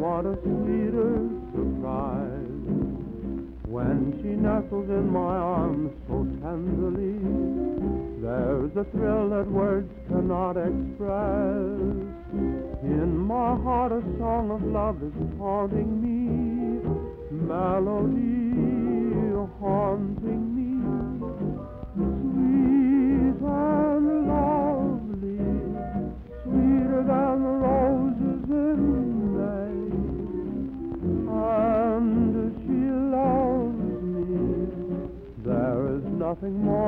what a sweeter surprise when she nestles in my arms so tenderly. There's a thrill that words cannot express. In my heart a song of love is haunting me, melody haunting me, sweet and lovely, sweeter than the roses in May. And she loves me, there is nothing more